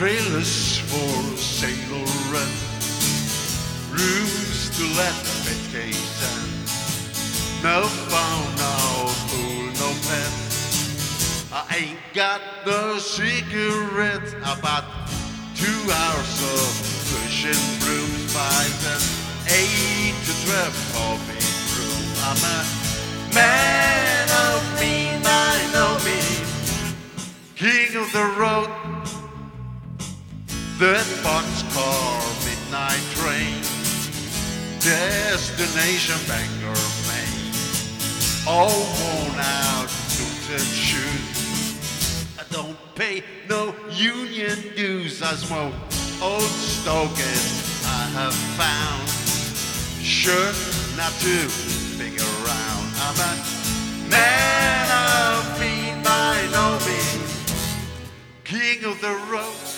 trailers for sailor rent, rooms to let vacation. No phone, no fool, no pet. I ain't got no cigarettes. About 2 hours of pushing brooms by then 8 to 12 coffee brew. I'm a man of mean, I know me, king of the road. That boxcar midnight train, destination Bangor, Maine. All worn out suited shoes. I don't pay no union dues. I smoke old stogies I have found. Sure not to big around. I'm a man of mean, I know me, king of the road.